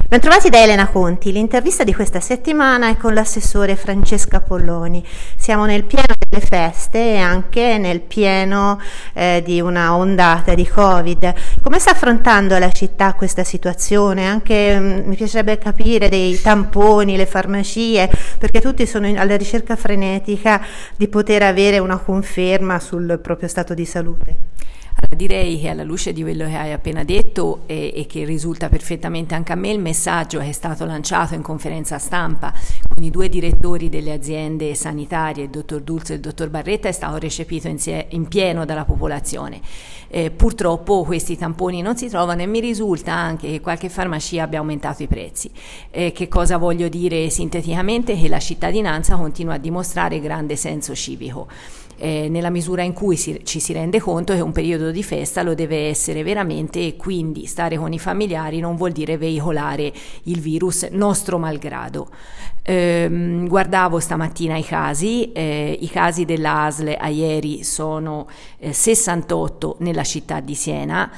Bentrovati da Elena Conti. L'intervista di questa settimana è con l'assessore Francesca Polloni. Siamo nel pieno delle feste e anche nel pieno di una ondata di Covid. Come sta affrontando la città questa situazione? Anche mi piacerebbe capire dei tamponi, le farmacie, perché tutti sono alla ricerca frenetica di poter avere una conferma sul proprio stato di salute. Direi che alla luce di quello che hai appena detto e che risulta perfettamente anche a me, il messaggio che è stato lanciato in conferenza stampa con i due direttori delle aziende sanitarie, il dottor Dulce e il dottor Barretta, è stato recepito in pieno dalla popolazione. Purtroppo questi tamponi non si trovano e mi risulta anche che qualche farmacia abbia aumentato i prezzi. Che cosa voglio dire sinteticamente? Che la cittadinanza continua a dimostrare grande senso civico. Nella misura in cui ci si rende conto che un periodo di festa lo deve essere veramente, e quindi stare con i familiari non vuol dire veicolare il virus nostro malgrado. Guardavo stamattina i casi della ASL a ieri sono 68 nella città di Siena,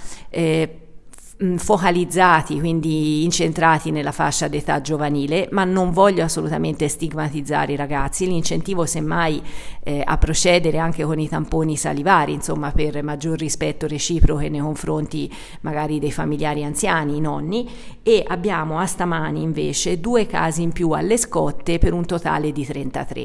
focalizzati, quindi incentrati nella fascia d'età giovanile, ma non voglio assolutamente stigmatizzare i ragazzi. L'incentivo semmai a procedere anche con i tamponi salivari, insomma, per maggior rispetto reciproco nei confronti magari dei familiari anziani, i nonni, e abbiamo a stamani invece 2 casi in più alle scotte per un totale di 33.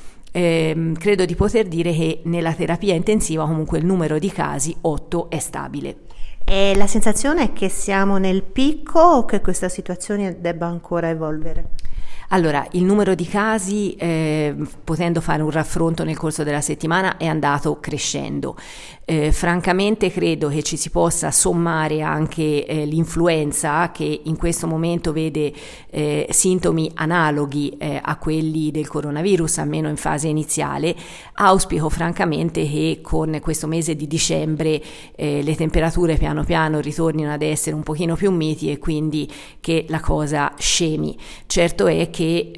Credo di poter dire che nella terapia intensiva comunque il numero di casi 8 è stabile. E la sensazione è che siamo nel picco o che questa situazione debba ancora evolvere? Allora, il numero di casi, potendo fare un raffronto nel corso della settimana, è andato crescendo. Francamente credo che ci si possa sommare anche l'influenza, che in questo momento vede sintomi analoghi a quelli del coronavirus, almeno in fase iniziale. Auspico francamente che con questo mese di dicembre le temperature piano piano ritornino ad essere un pochino più miti e quindi che la cosa scemi. Certo è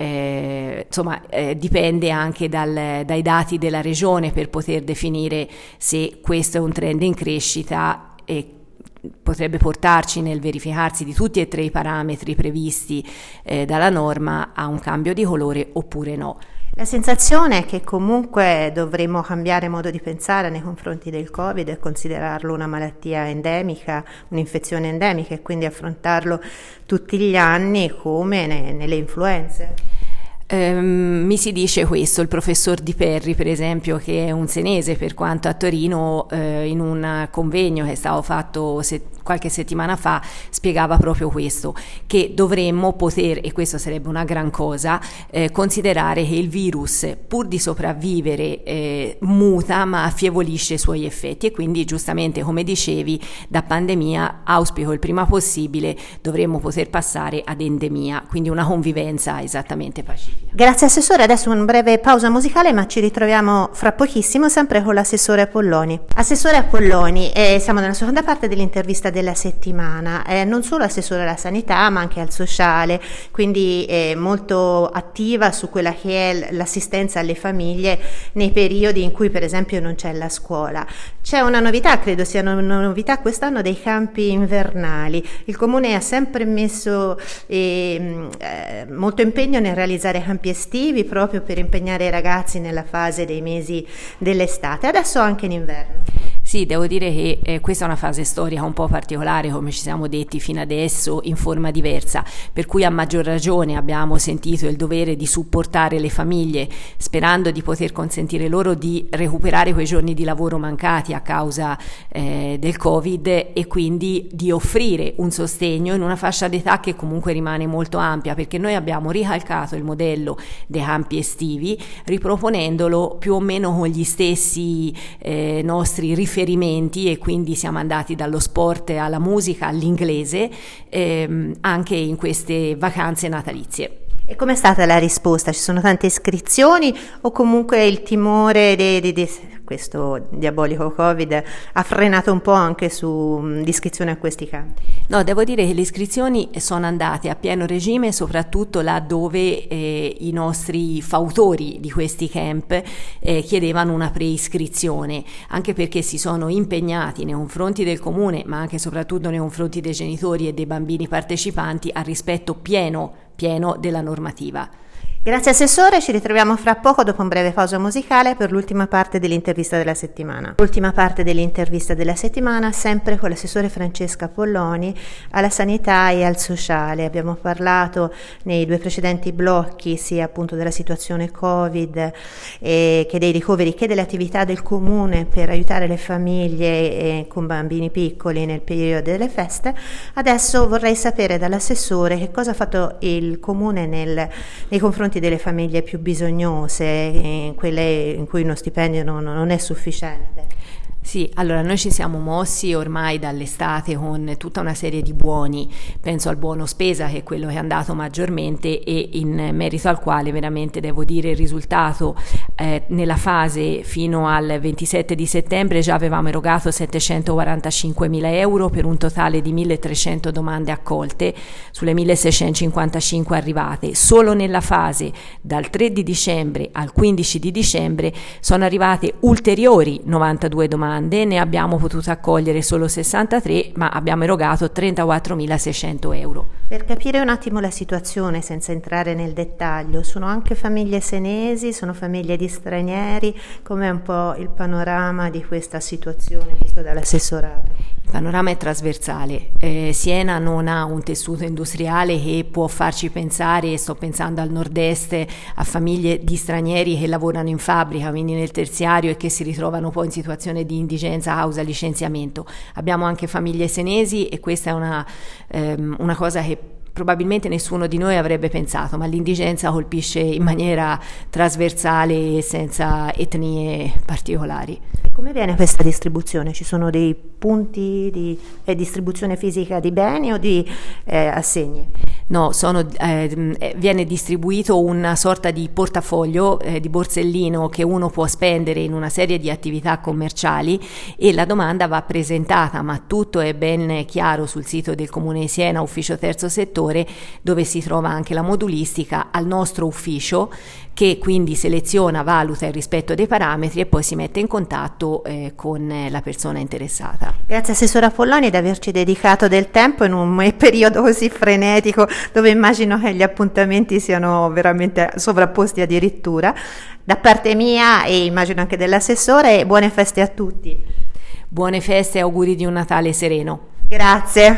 che dipende anche dai dati della regione per poter definire se questo è un trend in crescita e potrebbe portarci nel verificarsi di tutti e 3 i parametri previsti dalla norma a un cambio di colore oppure no. La sensazione è che comunque dovremmo cambiare modo di pensare nei confronti del Covid e considerarlo una malattia endemica, un'infezione endemica, e quindi affrontarlo tutti gli anni come nelle influenze. Mi si dice questo. Il professor Di Perri, per esempio, che è un senese, per quanto a Torino, in un convegno che è stato fatto qualche settimana fa, spiegava proprio questo, che dovremmo poter, e questo sarebbe una gran cosa, considerare che il virus, pur di sopravvivere, muta ma affievolisce i suoi effetti, e quindi giustamente, come dicevi, da pandemia auspico il prima possibile dovremmo poter passare ad endemia, quindi una convivenza esattamente pacifica. Grazie assessore, adesso una breve pausa musicale, ma ci ritroviamo fra pochissimo sempre con l'assessore Polloni. Assessore Polloni, siamo nella seconda parte dell'intervista della settimana, non solo assessore alla sanità ma anche al sociale, quindi molto attiva su quella che è l'assistenza alle famiglie nei periodi in cui per esempio non c'è la scuola. C'è una novità, credo sia una novità quest'anno, dei campi invernali. Il Comune ha sempre messo molto impegno nel realizzare campi estivi proprio per impegnare i ragazzi nella fase dei mesi dell'estate, adesso anche in inverno. Sì, devo dire che questa è una fase storica un po' particolare, come ci siamo detti fino adesso, in forma diversa, per cui a maggior ragione abbiamo sentito il dovere di supportare le famiglie, sperando di poter consentire loro di recuperare quei giorni di lavoro mancati a causa del Covid, e quindi di offrire un sostegno in una fascia d'età che comunque rimane molto ampia, perché noi abbiamo ricalcato il modello dei campi estivi, riproponendolo più o meno con gli stessi nostri riferimenti, e quindi siamo andati dallo sport alla musica all'inglese anche in queste vacanze natalizie. E com'è stata la risposta? Ci sono tante iscrizioni o comunque il timore di questo diabolico Covid ha frenato un po' anche sull'iscrizione a questi campi? No, devo dire che le iscrizioni sono andate a pieno regime, soprattutto là dove i nostri fautori di questi camp chiedevano una preiscrizione, anche perché si sono impegnati nei confronti del comune, ma anche e soprattutto nei confronti dei genitori e dei bambini partecipanti al rispetto pieno della normativa. Grazie Assessore, ci ritroviamo fra poco dopo un breve pausa musicale per l'ultima parte dell'intervista della settimana. L'ultima parte dell'intervista della settimana sempre con l'Assessore Francesca Polloni alla sanità e al sociale. Abbiamo parlato nei 2 precedenti blocchi sia appunto della situazione Covid che dei ricoveri che delle attività del comune per aiutare le famiglie con bambini piccoli nel periodo delle feste. Adesso vorrei sapere dall'Assessore che cosa ha fatto il comune nei confronti delle famiglie più bisognose, quelle in cui uno stipendio non è sufficiente. Sì, allora noi ci siamo mossi ormai dall'estate con tutta una serie di buoni, penso al buono spesa che è quello che è andato maggiormente e in merito al quale veramente devo dire il risultato nella fase fino al 27 di settembre già avevamo erogato 745.000 euro per un totale di 1.300 domande accolte sulle 1.655 arrivate. Solo nella fase dal 3 di dicembre al 15 di dicembre sono arrivate ulteriori 92 domande. Ne abbiamo potuto accogliere solo 63, ma abbiamo erogato 34.600 euro. Per capire un attimo la situazione, senza entrare nel dettaglio, sono anche famiglie senesi, sono famiglie di stranieri, com'è un po' il panorama di questa situazione visto dall'assessorato? Il panorama è trasversale. Siena non ha un tessuto industriale che può farci pensare, sto pensando al nord-est, a famiglie di stranieri che lavorano in fabbrica, quindi nel terziario e che si ritrovano poi in situazione di indigenza causa licenziamento. Abbiamo anche famiglie senesi e questa è una cosa che probabilmente nessuno di noi avrebbe pensato, ma l'indigenza colpisce in maniera trasversale e senza etnie particolari. Come viene questa distribuzione? Ci sono dei punti di distribuzione fisica di beni o di assegni? No, viene distribuito una sorta di portafoglio di borsellino che uno può spendere in una serie di attività commerciali e la domanda va presentata, ma tutto è ben chiaro sul sito del Comune di Siena, ufficio terzo settore, dove si trova anche la modulistica, al nostro ufficio, che quindi seleziona, valuta il rispetto dei parametri e poi si mette in contatto con la persona interessata. Grazie Assessora Polloni di averci dedicato del tempo in un periodo così frenetico dove immagino che gli appuntamenti siano veramente sovrapposti addirittura. Da parte mia e immagino anche dell'assessore, buone feste a tutti. Buone feste e auguri di un Natale sereno. Grazie.